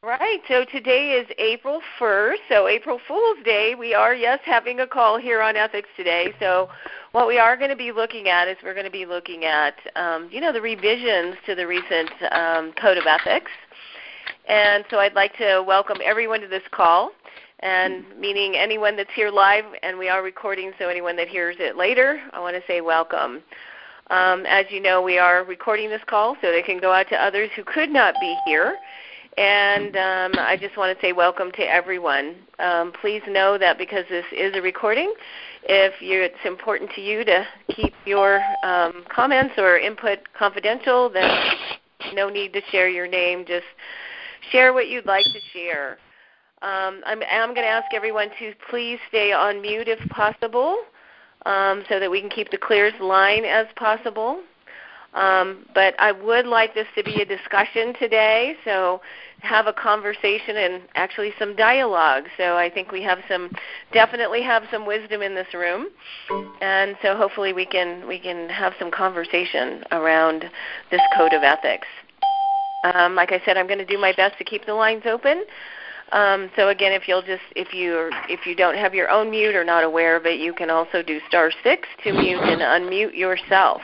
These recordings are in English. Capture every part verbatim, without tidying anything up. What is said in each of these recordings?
Right, so today is April first, so April Fool's Day. We are, yes, having a call here on Ethics today. So what we are going to be looking at is we're going to be looking at, um, you know, the revisions to the recent um, Code of Ethics. And so I'd like to welcome everyone to this call, and meaning anyone that's here live, and we are recording, so anyone that hears it later, I want to say welcome. Um, as you know, we are recording this call so they can go out to others who could not be here. And um, I just want to say welcome to everyone. Um, please know that because this is a recording, if you're, it's important to you to keep your um, comments or input confidential, then no need to share your name. Just share what you'd like to share. Um, I'm, I'm going to ask everyone to please stay on mute if possible, um, so that we can keep the clearest line as possible. Um, but I would like this to be a discussion today, so have a conversation and actually some dialogue. So I think we have some, definitely have some wisdom in this room, and so hopefully we can we can have some conversation around this code of ethics. Um, like I said, I'm going to do my best to keep the lines open. Um, so again, if you'll just if you if you don't have your own mute or not aware of it, you can also do star six to mute and unmute yourself.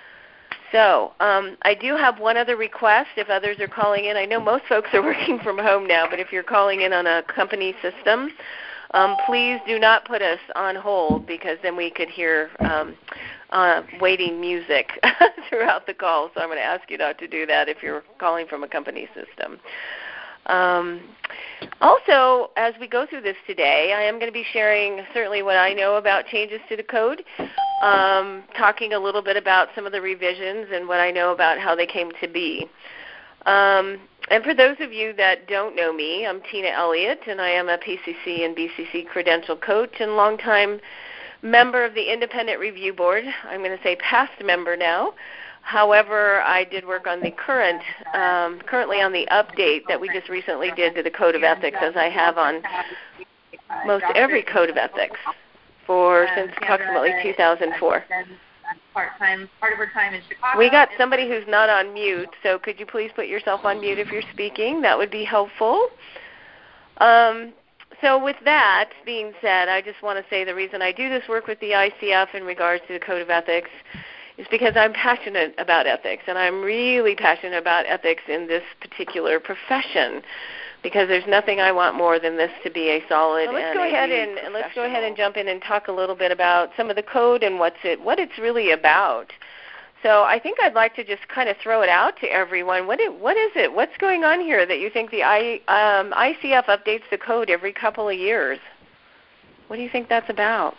So um, I do have one other request if others are calling in. I know most folks are working from home now, but if you're calling in on a company system, um, please do not put us on hold, because then we could hear um, uh, waiting music throughout the call. So I'm going to ask you not to do that if you're calling from a company system. Um, also, as we go through this today, I am going to be sharing certainly what I know about changes to the code, um, talking a little bit about some of the revisions and what I know about how they came to be. Um, and for those of you that don't know me, I'm Tina Elliott, and I am a P C C and B C C credential coach and longtime member of the Independent Review Board. I'm going to say past member now. However, I did work on the current, um, currently on the update that we just recently did to the Code of Ethics, as I have on most every Code of Ethics for since approximately two thousand four. Part-time, part of her time in Chicago. We got somebody who's not on mute, so could you please put yourself on mute if you're speaking? That would be helpful. Um, so with that being said, I just want to say the reason I do this work with the I C F in regards to the Code of Ethics is because I'm passionate about ethics, and I'm really passionate about ethics in this particular profession, because there's nothing I want more than this to be a solid. Well, let's and go ahead and, and let's go ahead and jump in and talk a little bit about some of the code and what's it, what it's really about. So I think I'd like to just kind of throw it out to everyone. What it, what is it? What's going on here that you think the I, um, I C F updates the code every couple of years? What do you think that's about?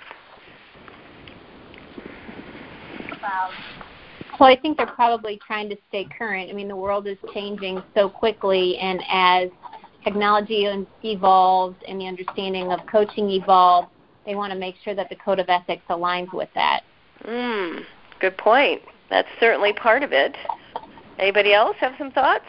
Well, I think they're probably trying to stay current. I mean, the world is changing so quickly, and as technology evolves and the understanding of coaching evolves, they want to make sure that the Code of Ethics aligns with that. Mm, good point. That's certainly part of it. Anybody else have some thoughts?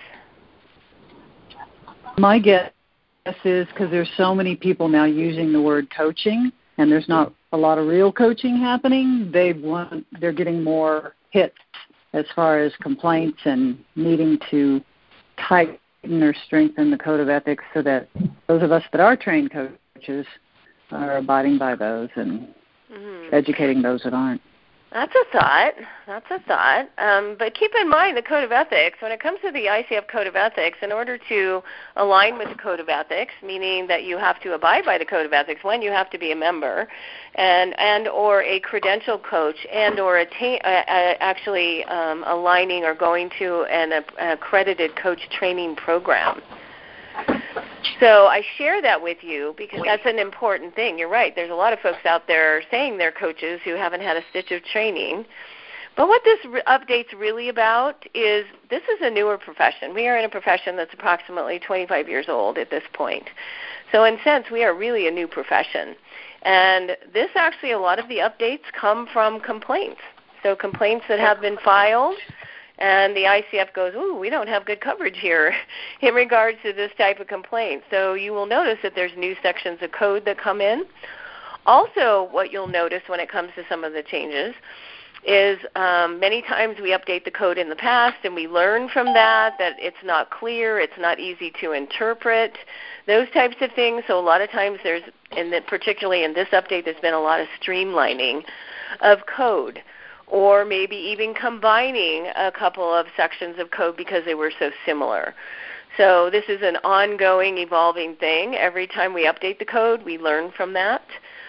My guess is because there's so many people now using the word coaching, and there's not a lot of real coaching happening, they want, they're getting more hits as far as complaints and needing to tighten or strengthen the Code of Ethics so that those of us that are trained coaches are abiding by those and mm-hmm. educating those that aren't. That's a thought. That's a thought. Um, but keep in mind the Code of Ethics, when it comes to the I C F Code of Ethics, in order to align with the Code of Ethics, meaning that you have to abide by the Code of Ethics, one, you have to be a member and and or a credential coach and or attain, uh, uh, actually um, aligning or going to an uh, accredited coach training program. So I share that with you because that's an important thing. You're right. There's a lot of folks out there saying they're coaches who haven't had a stitch of training. But what this re- update's really about is this is a newer profession. We are in a profession that's approximately twenty-five years old at this point. So in a sense, we are really a new profession. And this actually, a lot of the updates come from complaints. So complaints that have been filed. And the I C F goes, ooh, we don't have good coverage here in regards to this type of complaint. So you will notice that there's new sections of code that come in. Also, what you'll notice when it comes to some of the changes is um, many times we update the code in the past and we learn from that that it's not clear, it's not easy to interpret, those types of things. So a lot of times there's, and particularly in this update, there's been a lot of streamlining of code, or maybe even combining a couple of sections of code because they were so similar. So this is an ongoing, evolving thing. Every time we update the code, we learn from that.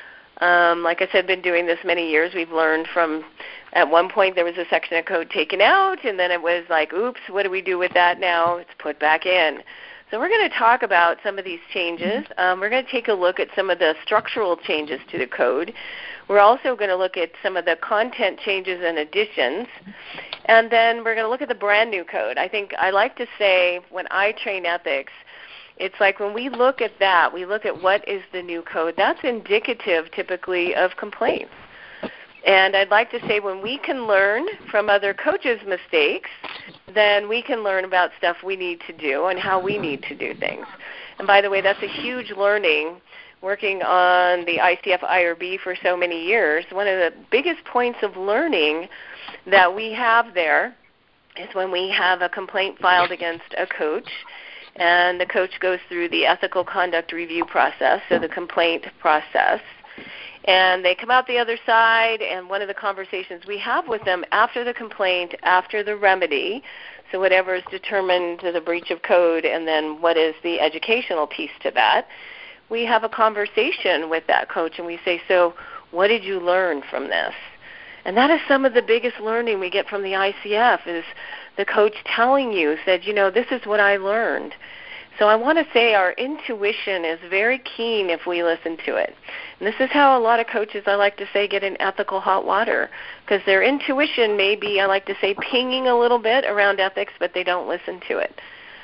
Um, like I said, been doing this many years. We've learned from, at one point there was a section of code taken out, and then it was like, oops, what do we do with that now? It's put back in. So we're going to talk about some of these changes. Um, we're going to take a look at some of the structural changes to the code. We're also going to look at some of the content changes and additions. And then we're going to look at the brand new code. I think I like to say when I train ethics, it's like when we look at that, we look at what is the new code. That's indicative typically of complaints. And I'd like to say when we can learn from other coaches' mistakes, then we can learn about stuff we need to do and how we need to do things. And by the way, that's a huge learning. Working on the I C F I R B for so many years, one of the biggest points of learning that we have there is when we have a complaint filed against a coach, and the coach goes through the ethical conduct review process, so the complaint process, and they come out the other side, and one of the conversations we have with them after the complaint, after the remedy, so whatever is determined to the breach of code, and then what is the educational piece to that, we have a conversation with that coach, and we say, so what did you learn from this? And that is some of the biggest learning we get from the I C F is the coach telling you, said, you know, this is what I learned. So I want to say our intuition is very keen if we listen to it. And this is how a lot of coaches, I like to say, get in ethical hot water, because their intuition may be, I like to say, pinging a little bit around ethics, but they don't listen to it.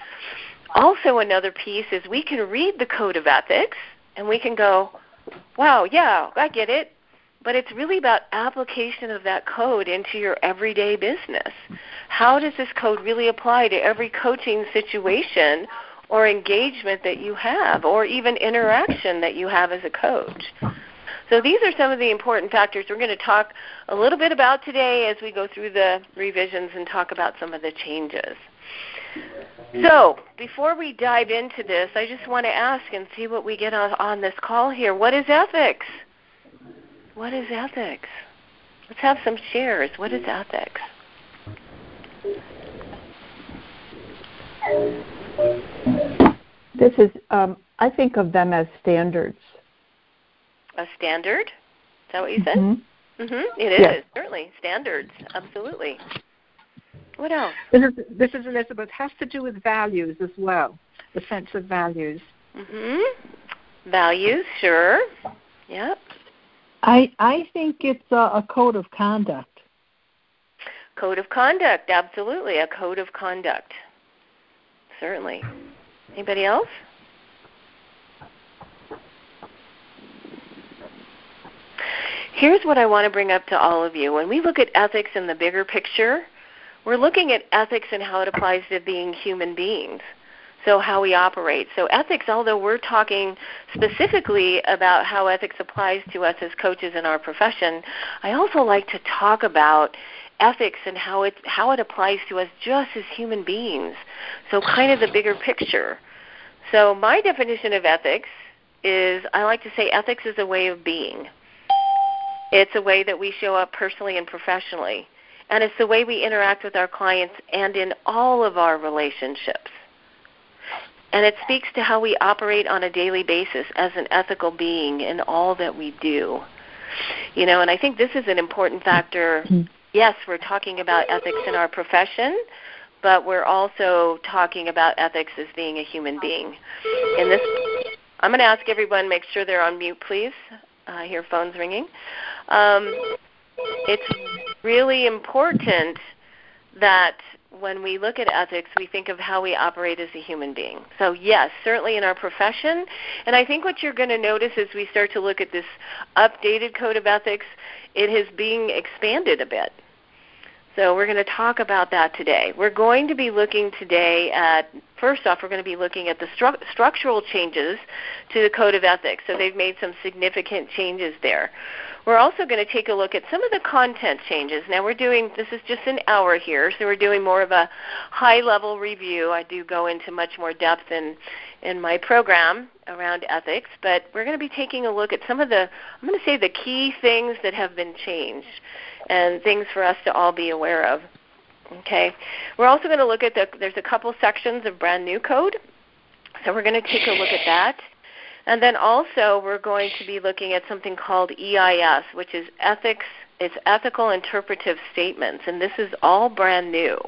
Also, another piece is we can read the code of ethics, and we can go, wow, yeah, I get it. But it's really about application of that code into your everyday business. How does this code really apply to every coaching situation or engagement that you have, or even interaction that you have as a coach? So these are some of the important factors we're going to talk a little bit about today as we go through the revisions and talk about some of the changes. So before we dive into this, I just want to ask and see what we get on, on this call here. What is ethics? What is ethics? Let's have some shares. What is ethics? This is, um, I think of them as standards. A standard? Is that what you said? Mm-hmm. Mm-hmm. It is, yes. Certainly. Standards, absolutely. What else? This is, this is Elizabeth. It has to do with values as well, the sense of values. Mm-hmm. Values, sure. Yep. I I think it's a, a code of conduct. Code of conduct, absolutely. A code of conduct. Certainly. Anybody else? Here's what I want to bring up to all of you. When we look at ethics in the bigger picture, we're looking at ethics and how it applies to being human beings, so how we operate. So ethics, although we're talking specifically about how ethics applies to us as coaches in our profession, I also like to talk about ethics and how it, how it applies to us just as human beings, so kind of the bigger picture. So my definition of ethics is, I like to say ethics is a way of being. It's a way that we show up personally and professionally. And it's the way we interact with our clients and in all of our relationships. And it speaks to how we operate on a daily basis as an ethical being in all that we do. You know, and I think this is an important factor. Yes, we're talking about ethics in our profession, but we're also talking about ethics as being a human being. In this, I'm going to ask everyone, make sure they're on mute, please. I hear phones ringing. Um, it's really important that when we look at ethics, we think of how we operate as a human being. So yes, certainly in our profession. And I think what you're going to notice as we start to look at this updated code of ethics, it is being expanded a bit. So we're going to talk about that today. We're going to be looking today at, first off, we're going to be looking at the stru- structural changes to the Code of Ethics. So they've made some significant changes there. We're also going to take a look at some of the content changes. Now we're doing, this is just an hour here, so we're doing more of a high-level review. I do go into much more depth in, in my program around ethics, but we're going to be taking a look at some of the, I'm going to say the key things that have been changed and things for us to all be aware of. Okay. We're also going to look at the, there's a couple sections of brand new code, so we're going to take a look at that. And then also we're going to be looking at something called E I S, which is ethics, it's ethical interpretive statements, and this is all brand new.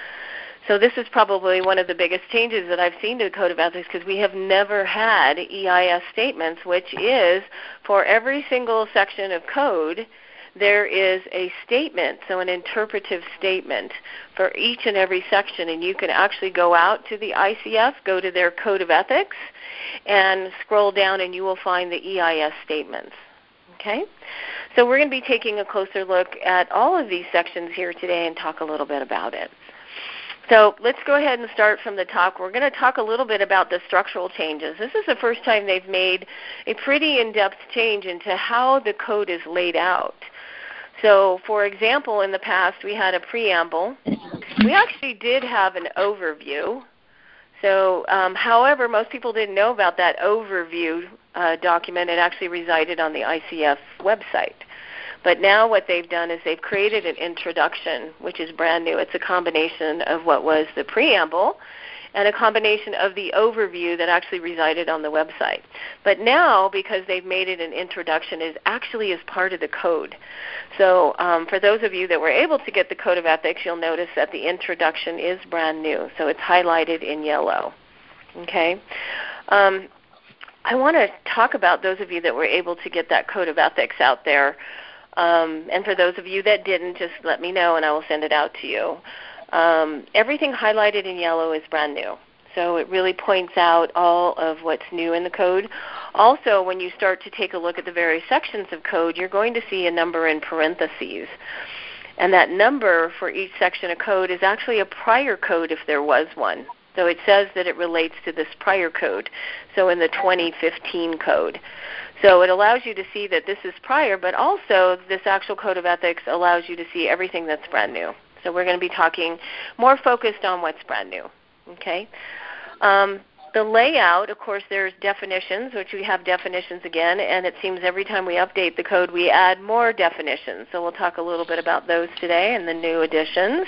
So this is probably one of the biggest changes that I've seen to the Code of Ethics, because we have never had E I S statements, which is for every single section of code, there is a statement, so an interpretive statement for each and every section, and you can actually go out to the I C F, go to their Code of Ethics, and scroll down and you will find the E I S statements. Okay? So we're going to be taking a closer look at all of these sections here today and talk a little bit about it. So let's go ahead and start from the top. We're going to talk a little bit about the structural changes. This is the first time they've made a pretty in-depth change into how the code is laid out. So, for example, in the past we had a preamble. We actually did have an overview. So, um, however, most people didn't know about that overview uh, document. It actually resided on the I C F website. But now what they've done is they've created an introduction, which is brand new. It's a combination of what was the preamble and a combination of the overview that actually resided on the website. But now, because they've made it an introduction, it actually is part of the code. So um, for those of you that were able to get the Code of Ethics, you'll notice that the introduction is brand new. So it's highlighted in yellow. Okay? Um, I want to talk about those of you that were able to get that Code of Ethics out there. Um, and for those of you that didn't, just let me know and I will send it out to you. Um, everything highlighted in yellow is brand new. So it really points out all of what's new in the code. Also, when you start to take a look at the various sections of code, you're going to see a number in parentheses. And that number for each section of code is actually a prior code if there was one. So it says that it relates to this prior code, so in the twenty fifteen code. So it allows you to see that this is prior, but also this actual Code of Ethics allows you to see everything that's brand new. So we're going to be talking more focused on what's brand new. Okay. Um, the layout, of course, there's definitions, which we have definitions again, and it seems every time we update the code, we add more definitions. So we'll talk a little bit about those today and the new additions.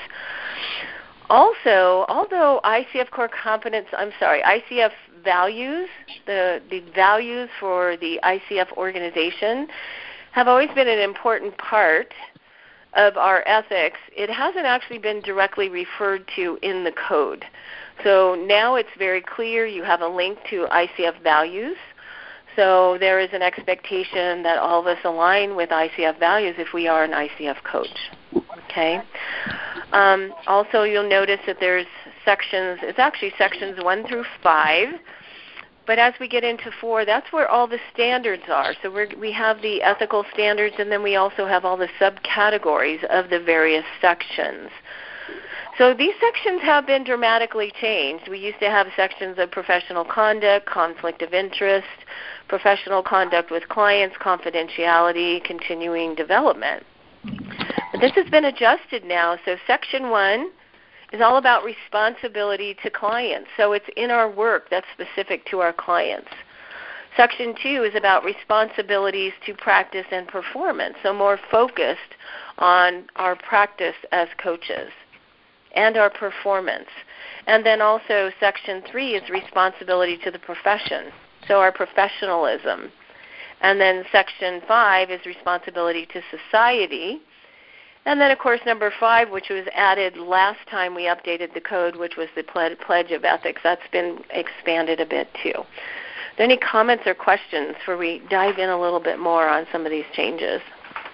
Also, although I C F Core Competence, I'm sorry, I C F values, the, the values for the I C F organization have always been an important part of our ethics, it hasn't actually been directly referred to in the code. So now it's very clear. You have a link to I C F values. So there is an expectation that all of us align with I C F values if we are an I C F coach. Okay. Um, also, you'll notice that there's sections, it's actually sections one through five. But as we get into four, that's where all the standards are. So we're, we have the ethical standards, and then we also have all the subcategories of the various sections. So these sections have been dramatically changed. We used to have sections of professional conduct, conflict of interest, professional conduct with clients, confidentiality, continuing development. But this has been adjusted now. So section one is all about responsibility to clients. So it's in our work that's specific to our clients. Section two is about responsibilities to practice and performance, so more focused on our practice as coaches and our performance. And then also section three is responsibility to the profession, so our professionalism. And then section five is responsibility to society. And then, of course, number five, which was added last time we updated the code, which was the Pledge of Ethics. That's been expanded a bit, too. Are there any comments or questions before we dive in a little bit more on some of these changes?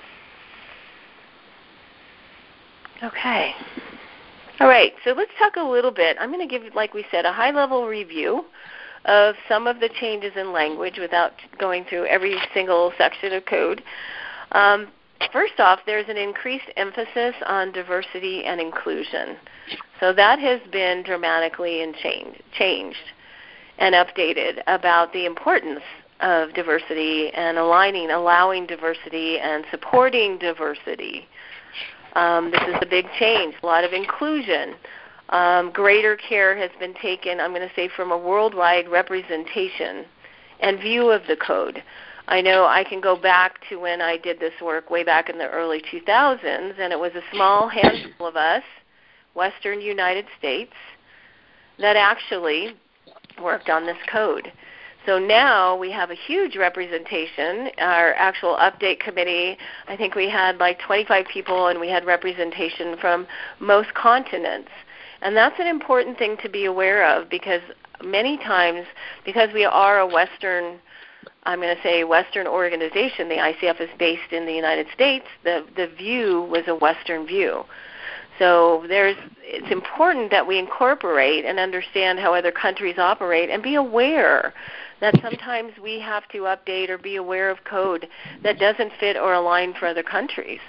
Okay. All right, so let's talk a little bit. I'm going to give, like we said, a high-level review of some of the changes in language without going through every single section of code. Um, first off, there's an increased emphasis on diversity and inclusion. So that has been dramatically and change, changed and updated about the importance of diversity and aligning, allowing diversity and supporting diversity. Um, this is a big change, a lot of inclusion. Um, greater care has been taken, I'm going to say, from a worldwide representation and view of the code. I know I can go back to when I did this work way back in the early two thousands, and it was a small handful of us, Western United States, that actually worked on this code. So now we have a huge representation. Our actual update committee, I think we had like twenty-five people, and we had representation from most continents. And that's an important thing to be aware of, because many times, because we are a Western, I'm going to say Western organization, the I C F is based in the United States, the, the view was a Western view. So there's, it's important that we incorporate and understand how other countries operate and be aware that sometimes we have to update or be aware of code that doesn't fit or align for other countries.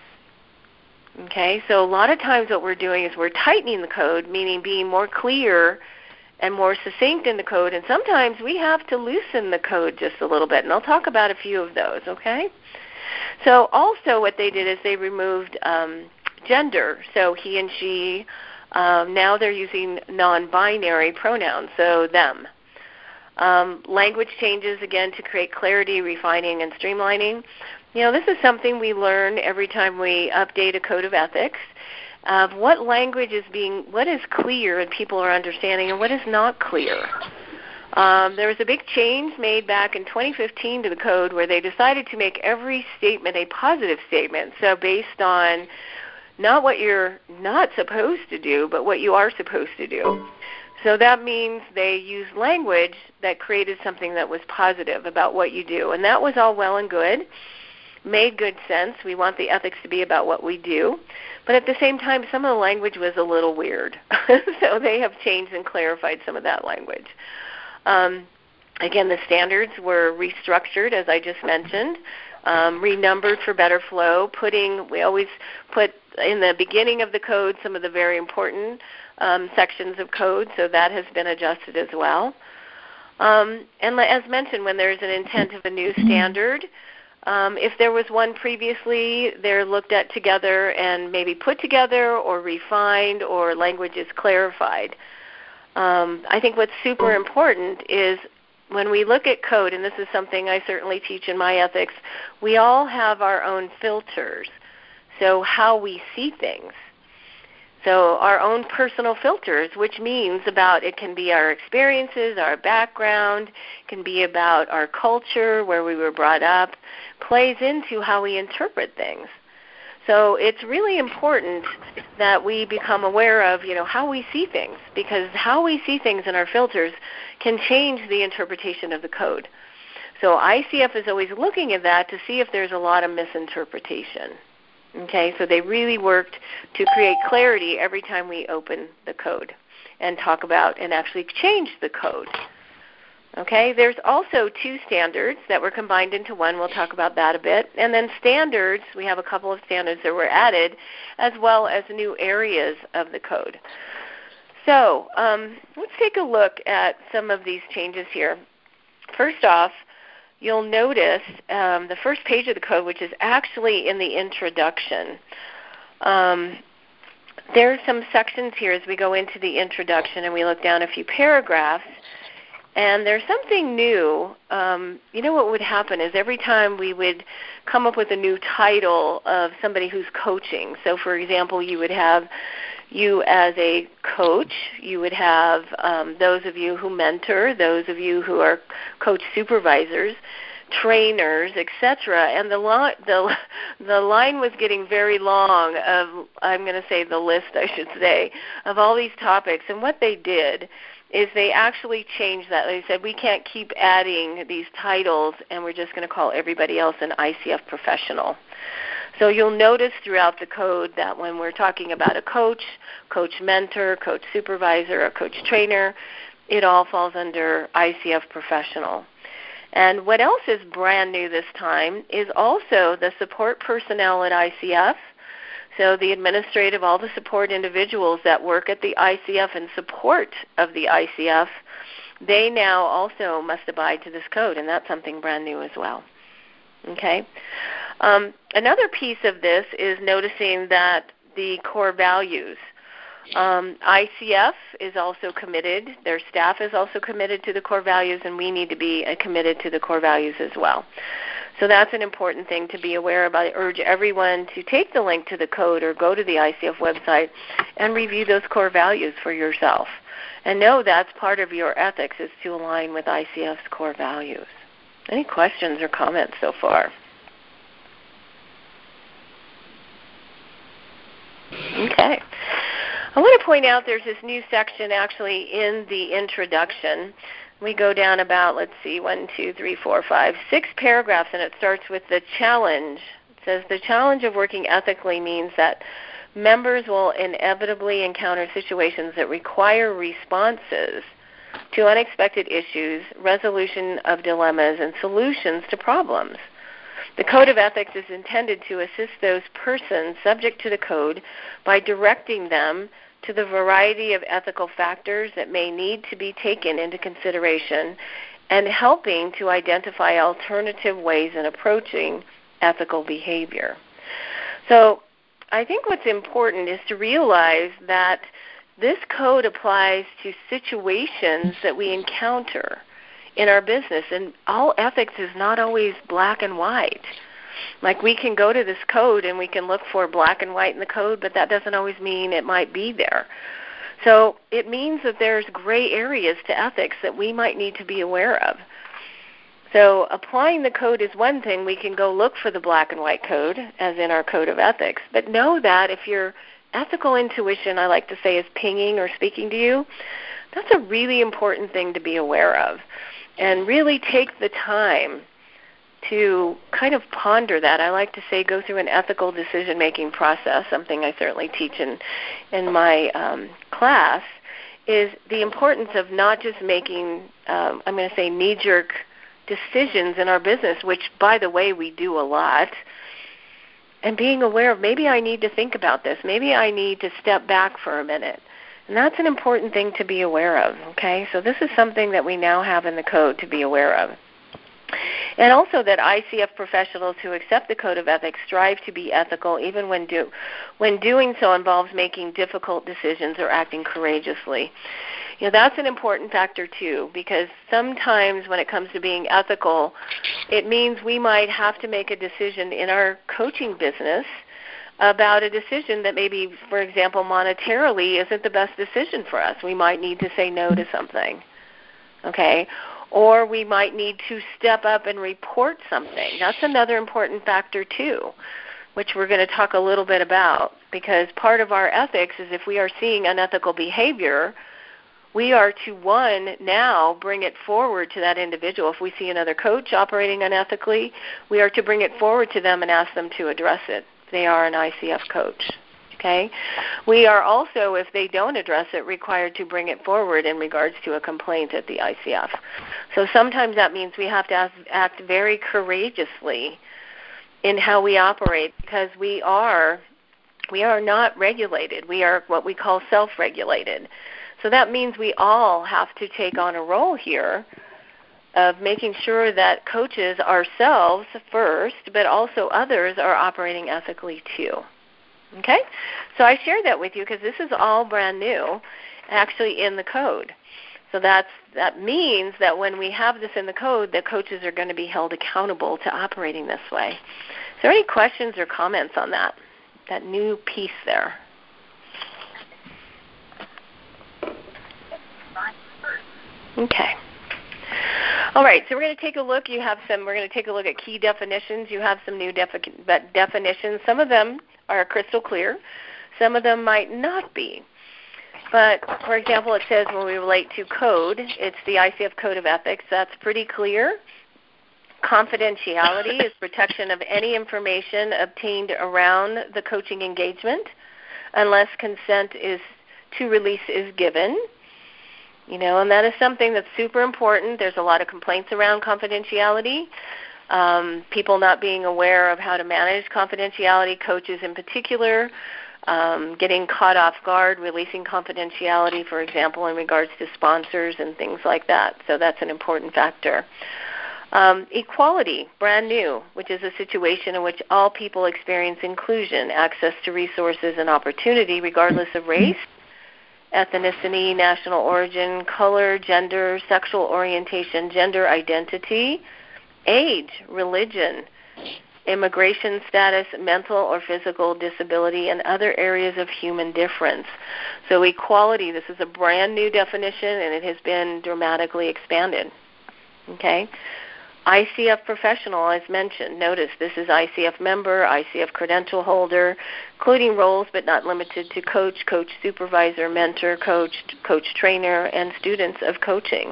Okay, so a lot of times what we're doing is we're tightening the code, meaning being more clear and more succinct in the code, and sometimes we have to loosen the code just a little bit, and I'll talk about a few of those, okay? So also what they did is they removed um, gender, so he and she. Um, now they're using non-binary pronouns, so them. Um, language changes, again, to create clarity, refining, and streamlining. You know, this is something we learn every time we update a code of ethics, of what language is being, what is clear and people are understanding, and what is not clear. Um, there was a big change made back in twenty fifteen to the code where they decided to make every statement a positive statement, so based on not what you're not supposed to do, but what you are supposed to do. So that means they used language that created something that was positive about what you do. And that was all well and good, made good sense. We want the ethics to be about what we do. But at the same time, some of the language was a little weird. So they have changed and clarified some of that language. Um, again, the standards were restructured, as I just mentioned, um, renumbered for better flow, putting, we always put in the beginning of the code some of the very important Um, sections of code, so that has been adjusted as well. Um, and as mentioned, when there's an intent of a new standard, um, if there was one previously, they're looked at together and maybe put together or refined, or language is clarified. Um, I think what's super important is when we look at code, and this is something I certainly teach in my ethics, we all have our own filters, so how we see things. So our own personal filters, which means about, it can be our experiences, our background, it can be about our culture, where we were brought up, plays into how we interpret things. So it's really important that we become aware of, you know, how we see things, because how we see things in our filters can change the interpretation of the code. So I C F is always looking at that to see if there's a lot of misinterpretation. Okay, so they really worked to create clarity every time we open the code and talk about and actually change the code. Okay, there's also two standards that were combined into one. We'll talk about that a bit. And then standards, we have a couple of standards that were added, as well as new areas of the code. So um, let's take a look at some of these changes here. First off, you'll notice um, the first page of the code, which is actually in the introduction. Um, there are some sections here as we go into the introduction and we look down a few paragraphs, and there's something new. Um, you know what would happen is every time we would come up with a new title of somebody who's coaching. So, for example, you would have you as a coach, you would have um, those of you who mentor, those of you who are coach supervisors, trainers, et cetera. And the, lo- the, the line was getting very long of, I'm going to say the list, I should say, of all these topics. And what they did is they actually changed that. They said, we can't keep adding these titles, and we're just going to call everybody else an I C F professional. So you'll notice throughout the code that when we're talking about a coach, coach mentor, coach supervisor, or coach trainer, it all falls under I C F professional. And what else is brand new this time is also the support personnel at I C F. So the administrative, all the support individuals that work at the I C F in support of the I C F, they now also must abide to this code, and that's something brand new as well. Okay. Um, another piece of this is noticing that the core values. Um, I C F is also committed. Their staff is also committed to the core values, and we need to be uh, committed to the core values as well. So that's an important thing to be aware of. I urge everyone to take the link to the code or go to the I C F website and review those core values for yourself. And know that's part of your ethics is to align with I C F's core values. Any questions or comments so far? Okay. I want to point out there's this new section actually in the introduction. We go down about, let's see, one, two, three, four, five, six paragraphs, and it starts with the challenge. It says, the challenge of working ethically means that members will inevitably encounter situations that require responses to unexpected issues, resolution of dilemmas, and solutions to problems. The Code of Ethics is intended to assist those persons subject to the code by directing them to the variety of ethical factors that may need to be taken into consideration and helping to identify alternative ways in approaching ethical behavior. So I think what's important is to realize that this code applies to situations that we encounter in our business, and all ethics is not always black and white. Like we can go to this code and we can look for black and white in the code, but that doesn't always mean it might be there. So it means that there's gray areas to ethics that we might need to be aware of. So applying the code is one thing. We can go look for the black and white code, as in our Code of Ethics. But know that if your ethical intuition, I like to say, is pinging or speaking to you, that's a really important thing to be aware of. And really take the time to kind of ponder that. I like to say go through an ethical decision-making process, something I certainly teach in, in my um, class, is the importance of not just making, um, I'm going to say, knee-jerk decisions in our business, which, by the way, we do a lot, and being aware of maybe I need to think about this. Maybe I need to step back for a minute. And that's an important thing to be aware of, okay? So this is something that we now have in the code to be aware of. And also that I C F professionals who accept the Code of Ethics strive to be ethical even when do, when doing so involves making difficult decisions or acting courageously. You know, that's an important factor too, because sometimes when it comes to being ethical, it means we might have to make a decision in our coaching business about a decision that maybe, for example, monetarily isn't the best decision for us. We might need to say no to something, okay? Or we might need to step up and report something. That's another important factor too, which we're going to talk a little bit about, because part of our ethics is if we are seeing unethical behavior, we are to, one, now bring it forward to that individual. If we see another coach operating unethically, we are to bring it forward to them and ask them to address it. They are an I C F coach, okay? We are also, if they don't address it, required to bring it forward in regards to a complaint at the I C F. So sometimes that means we have to act very courageously in how we operate, because we are we are not regulated. We are what we call self-regulated. So that means we all have to take on a role here of making sure that coaches ourselves first, but also others are operating ethically too. Okay? So I shared that with you because this is all brand new, actually in the code. So that's, that means that when we have this in the code, the coaches are going to be held accountable to operating this way. Is there any questions or comments on that, that new piece there? Okay. All right, so we're going to take a look. You have some. We're going to take a look at key definitions. You have some new defi- definitions. Some of them are crystal clear. Some of them might not be. But, for example, it says when we relate to code, it's the I C F Code of Ethics. That's pretty clear. Confidentiality is protection of any information obtained around the coaching engagement unless consent is to release is given. You know, and that is something that's super important. There's a lot of complaints around confidentiality, um, people not being aware of how to manage confidentiality, coaches in particular, um, getting caught off guard, releasing confidentiality, for example, in regards to sponsors and things like that. So that's an important factor. Um, equality, brand new, which is a situation in which all people experience inclusion, access to resources and opportunity regardless of race, ethnicity, national origin, color, gender, sexual orientation, gender identity, age, religion, immigration status, mental or physical disability, and other areas of human difference. So equality, this is a brand new definition, and it has been dramatically expanded. Okay? I C F professional, as mentioned. Notice this is I C F member, I C F credential holder, including roles but not limited to coach, coach supervisor, mentor, coach, coach trainer, and students of coaching.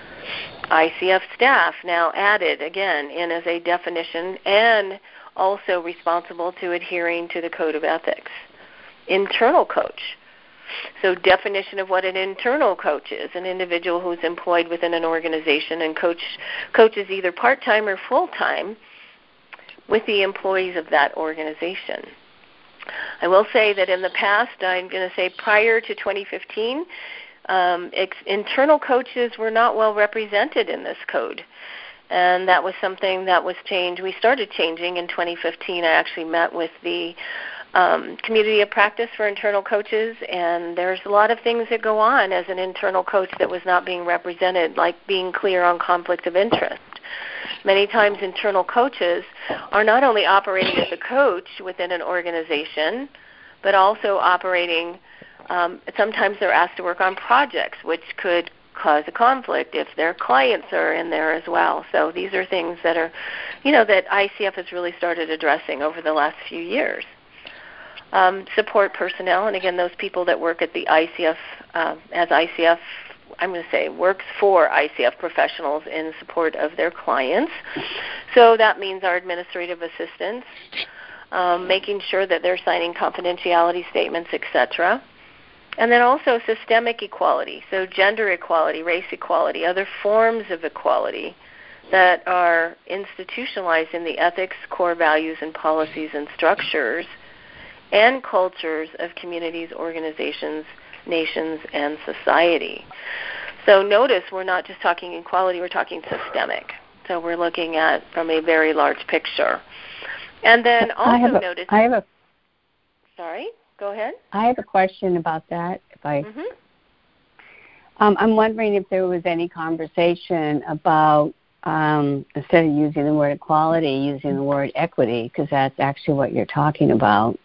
I C F staff now added, again, in as a definition and also responsible to adhering to the Code of Ethics. Internal coach. So definition of what an internal coach is, an individual who's employed within an organization and coach coaches either part-time or full-time with the employees of that organization. I will say that in the past, I'm going to say prior to twenty fifteen, um, ex- internal coaches were not well represented in this code. And that was something that was changed. We started changing in twenty fifteen. I actually met with the Um, community of practice for internal coaches, and there's a lot of things that go on as an internal coach that was not being represented, like being clear on conflict of interest. Many times internal coaches are not only operating as a coach within an organization, but also operating, um, sometimes they're asked to work on projects, which could cause a conflict if their clients are in there as well. So these are things that are, you know, that I C F has really started addressing over the last few years. Um, support personnel, and again, those people that work at the I C F, uh, as I C F, I'm going to say, works for I C F professionals in support of their clients. So that means our administrative assistants, um, making sure that they're signing confidentiality statements, et cetera. And then also systemic equality, so gender equality, race equality, other forms of equality that are institutionalized in the ethics, core values, and policies and structures and cultures of communities, organizations, nations, and society. So notice we're not just talking equality, we're talking systemic. So we're looking at from a very large picture. And then also I have a, notice... I have a... Sorry, go ahead. I have a question about that. If I, mm-hmm. um, I'm wondering if there was any conversation about, um, instead of using the word equality, using the word equity, because that's actually what you're talking about.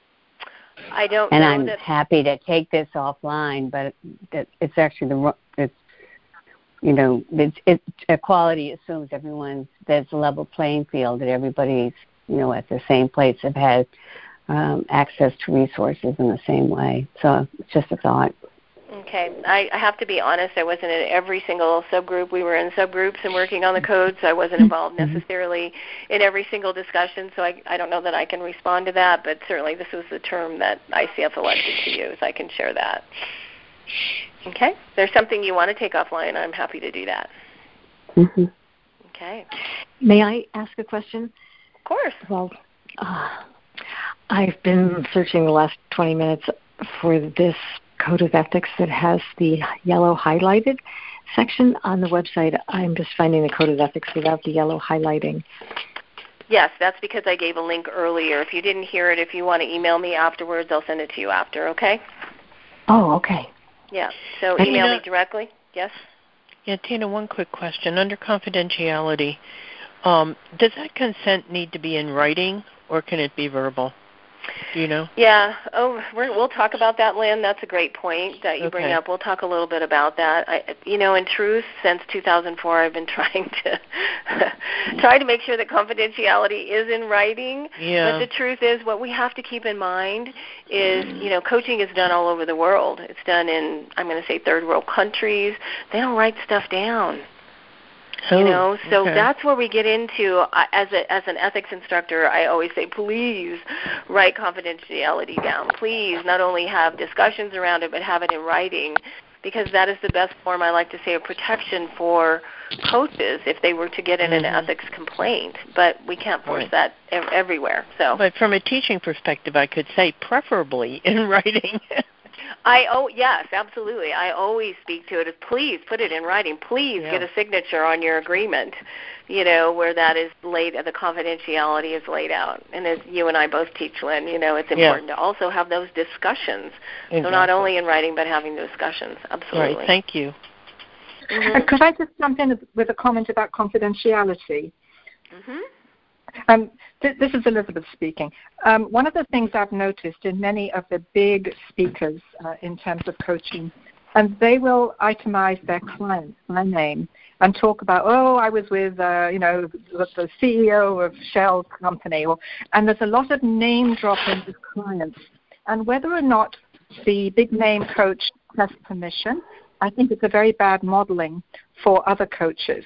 I don't and know I'm that... happy to take this offline, but it, it's actually the it's you know it's it, equality assumes everyone's there's a level playing field, that everybody's you know at the same place, have had um, access to resources in the same way. So it's just a thought. Okay. I, I have to be honest, I wasn't in every single subgroup. We were in subgroups and working on the code, so I wasn't involved necessarily in every single discussion, so I, I don't know that I can respond to that, but certainly this was the term that I C F elected to use. I can share that. Okay. If there's something you want to take offline, I'm happy to do that. Mm-hmm. Okay. May I ask a question? Of course. Well, uh, I've been searching the last twenty minutes for this Code of Ethics that has the yellow highlighted section on the website. I'm just finding the Code of Ethics without the yellow highlighting. Yes, that's because I gave a link earlier. If you didn't hear it, if you want to email me afterwards, I'll send it to you after, okay? Oh, okay. Yeah, so And email Tina, me directly. Yes? Yeah, Tina, one quick question. Under confidentiality, um, does that consent need to be in writing, or can it be verbal? Do you know? Yeah. Oh, we're, we'll talk about that, Lynn. That's a great point that you okay. bring up. We'll talk a little bit about that. I, you know, in truth, since two thousand four, I've been trying to try to make sure that confidentiality is in writing. Yeah. But the truth is, what we have to keep in mind is, you know, coaching is done all over the world. It's done in, I'm going to say, third world countries. They don't write stuff down. You know, so okay. that's where we get into, uh, as a as an ethics instructor, I always say, please write confidentiality down. Please not only have discussions around it, but have it in writing, because that is the best form, I like to say, of protection for coaches if they were to get in mm-hmm. an ethics complaint. But we can't force right. that ev- everywhere. So, but from a teaching perspective, I could say preferably in writing. I oh yes, absolutely. I always speak to it as please put it in writing. Please yeah. get a signature on your agreement, you know, where that is laid, the confidentiality is laid out. And as you and I both teach, Lynn, you know, it's important yeah. to also have those discussions. Exactly. So not only in writing, but having the discussions. Absolutely. Right. Thank you. Mm-hmm. Uh, could I just jump in with a comment about confidentiality? Mm-hmm. Um, th- this is Elizabeth speaking. Um, one of the things I've noticed in many of the big speakers uh, in terms of coaching, and they will itemize their clients by name and talk about, oh, I was with, uh, you know, the, the C E O of Shell company, or, and there's a lot of name dropping with clients. And whether or not the big name coach has permission, I think it's a very bad modeling for other coaches.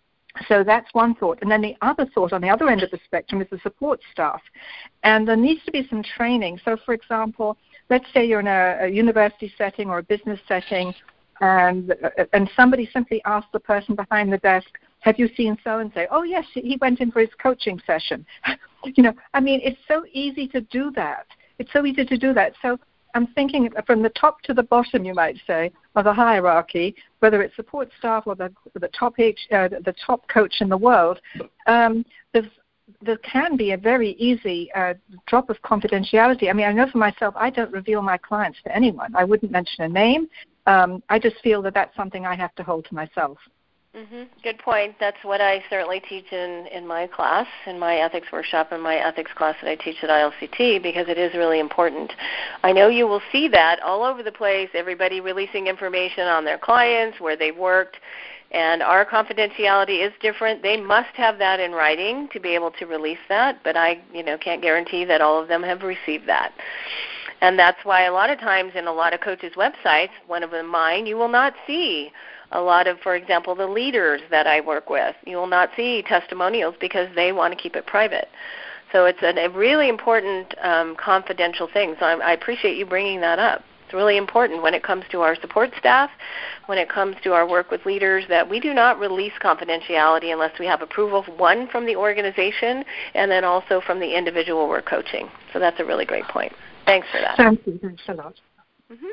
So that's one thought. And then the other thought on the other end of the spectrum is the support staff. And there needs to be some training. So, for example, let's say you're in a, a university setting or a business setting, and and somebody simply asks the person behind the desk, have you seen so-and-so? Oh, yes, he went in for his coaching session. You know, I mean, it's so easy to do that. It's so easy to do that. So I'm thinking from the top to the bottom, you might say, of the hierarchy, whether it's support staff or the the top H, uh, the top coach in the world, um, there's, there can be a very easy uh, drop of confidentiality. I mean, I know for myself, I don't reveal my clients to anyone. I wouldn't mention a name. Um, I just feel that that's something I have to hold to myself. Mm-hmm. Good point. That's what I certainly teach in, in my class, in my ethics workshop, and my ethics class that I teach at I L C T, because it is really important. I know you will see that all over the place, everybody releasing information on their clients, where they've worked, and our confidentiality is different. They must have that in writing to be able to release that, but I you know, can't guarantee that all of them have received that. And that's why a lot of times in a lot of coaches' websites, one of them mine, you will not see a lot of, for example, the leaders that I work with. You will not see testimonials because they want to keep it private. So it's a really important um, confidential thing. So I, I appreciate you bringing that up. It's really important when it comes to our support staff, when it comes to our work with leaders, that we do not release confidentiality unless we have approval, one, from the organization, and then also from the individual we're coaching. So that's a really great point. Thanks for that. Thank you. Thanks a lot. Mm-hmm.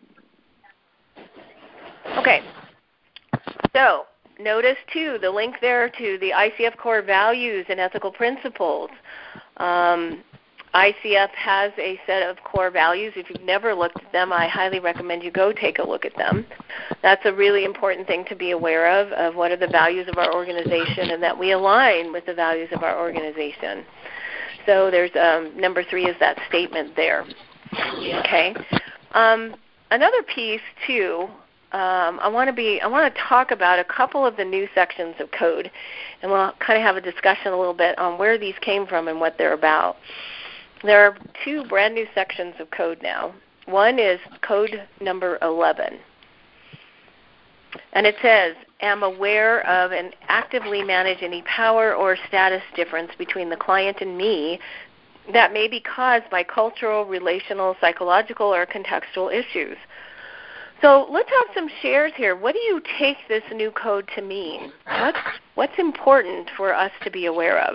Okay. So notice, too, the link there to the I C F core values and ethical principles. Um, I C F has a set of core values. If you've never looked at them, I highly recommend you go take a look at them. That's a really important thing to be aware of, of what are the values of our organization, and that we align with the values of our organization. So there's um, number three is that statement there. Okay. Um, another piece, too, Um, I want to be. I want to talk about a couple of the new sections of code, and we'll kind of have a discussion a little bit on where these came from and what they're about. There are two brand new sections of code now. One is code number eleven, and it says, "Am aware of and actively manage any power or status difference between the client and me that may be caused by cultural, relational, psychological, or contextual issues." So let's have some shares here. What do you take this new code to mean? What's, what's important for us to be aware of?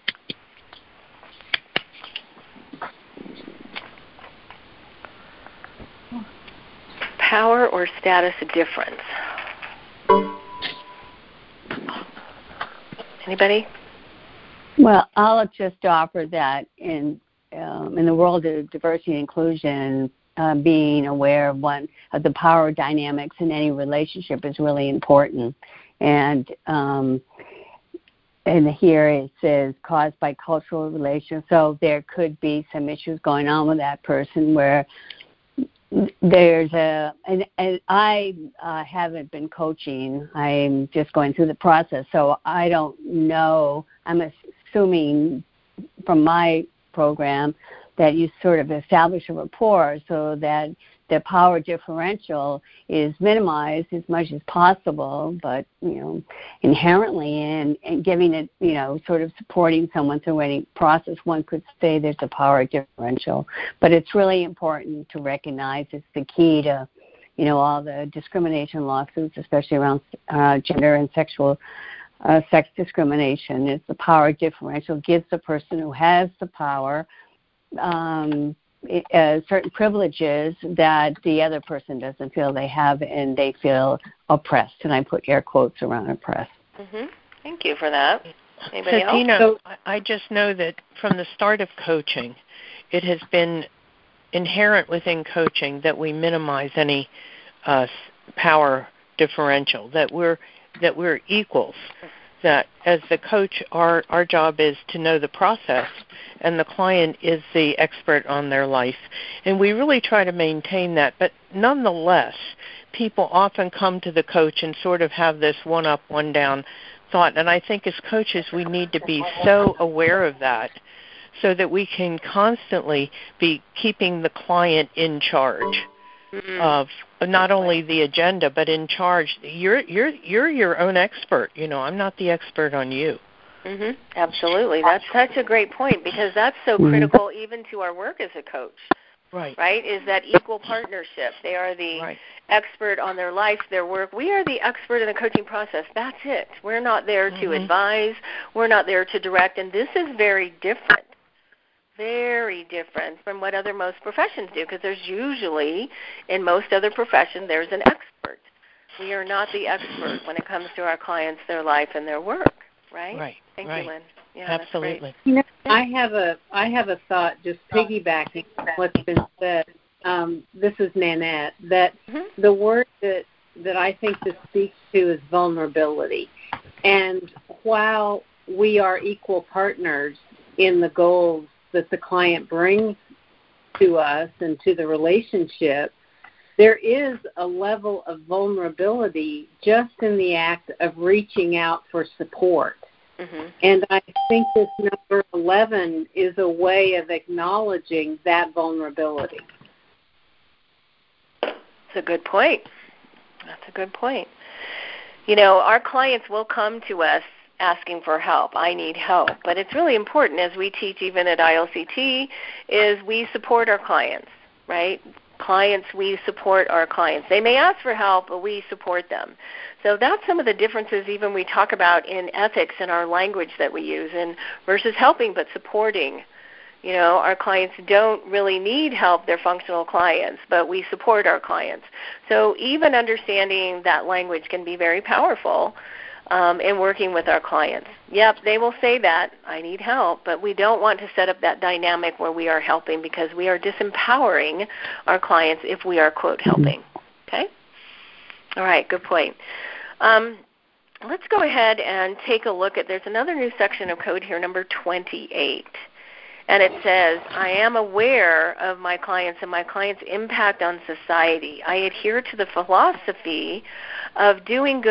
Power or status difference? Anybody? Well, I'll just offer that in um, in the world of diversity and inclusion, Uh, being aware of one of the power dynamics in any relationship is really important. And um, and here it says caused by cultural relations. So there could be some issues going on with that person where there's a, and, and I uh, haven't been coaching. I'm just going through the process. So I don't know. I'm assuming from my program that you sort of establish a rapport so that the power differential is minimized as much as possible, but, you know, inherently in, in giving it, you know, sort of supporting someone through any process, one could say there's a power differential. But it's really important to recognize it's the key to you know, all the discrimination lawsuits, especially around uh, gender and sexual uh, sex discrimination. It's the power differential, gives the person who has the power um, it, uh, certain privileges that the other person doesn't feel they have, and they feel oppressed. And I put air quotes around oppressed. Mm-hmm. Thank you for that. Anybody so, else? Tina, So, I just know that from the start of coaching, it has been inherent within coaching that we minimize any uh, power differential, that we're that we're equals, that as the coach, our, our job is to know the process, and the client is the expert on their life. And we really try to maintain that. But nonetheless, people often come to the coach and sort of have this one-up, one-down thought. And I think as coaches, we need to be so aware of that so that we can constantly be keeping the client in charge mm-hmm. of not only the agenda, but in charge. You're you're you're your own expert. You know, I'm not the expert on you. Mm-hmm. Absolutely. That's such a great point, because that's so critical even to our work as a coach. Right. Right? Is that equal partnership. They are the right. expert on their life, their work. We are the expert in the coaching process. That's it. We're not there to mm-hmm. advise. We're not there to direct. And this is very different. Very different from what other most professions do, because there's usually, in most other professions, there's an expert. We are not the expert when it comes to our clients, their life, and their work, right? Right. Thank right. you, Lynn. Yeah, absolutely. You know, I have a I have a thought, just piggybacking on what's been said. Um, this is Nanette. That mm-hmm. the word that that I think this speaks to is vulnerability. And while we are equal partners in the goals that the client brings to us and to the relationship, there is a level of vulnerability just in the act of reaching out for support. Mm-hmm. And I think this number eleven is a way of acknowledging that vulnerability. That's a good point. That's a good point. You know, our clients will come to us asking for help. I need help. But it's really important, as we teach even at I L C T, is we support our clients, right? Clients, we support our clients. They may ask for help, but we support them. So that's some of the differences even we talk about in ethics and our language that we use, and versus helping but supporting. You know, our clients don't really need help. They're functional clients, but we support our clients. So even understanding that language can be very powerful Um, in working with our clients. Yep, they will say that, I need help, but we don't want to set up that dynamic where we are helping, because we are disempowering our clients if we are, quote, helping. Okay? All right, good point. Um, let's go ahead and take a look at, there's another new section of code here, number twenty-eight. And it says, I am aware of my clients and my clients' impact on society. I adhere to the philosophy of doing good